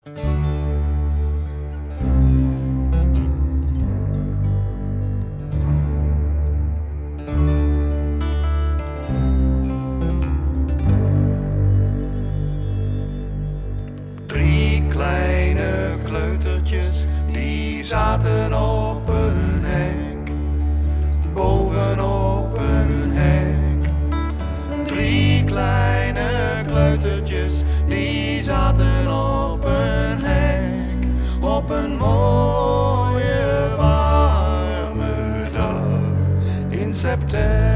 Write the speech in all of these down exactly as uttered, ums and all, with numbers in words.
Drie kleine kleutertjes die zaten op een hek, bovenop een hek. Drie kleine kleutertjes die zaten op een hek, op een mooie warme dag in september.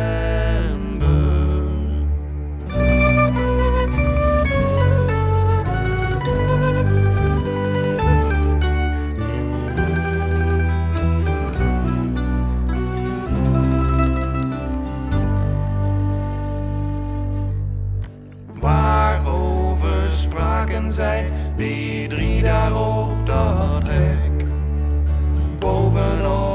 Waarover spraken zij, die drie daar op dat hek, bovenop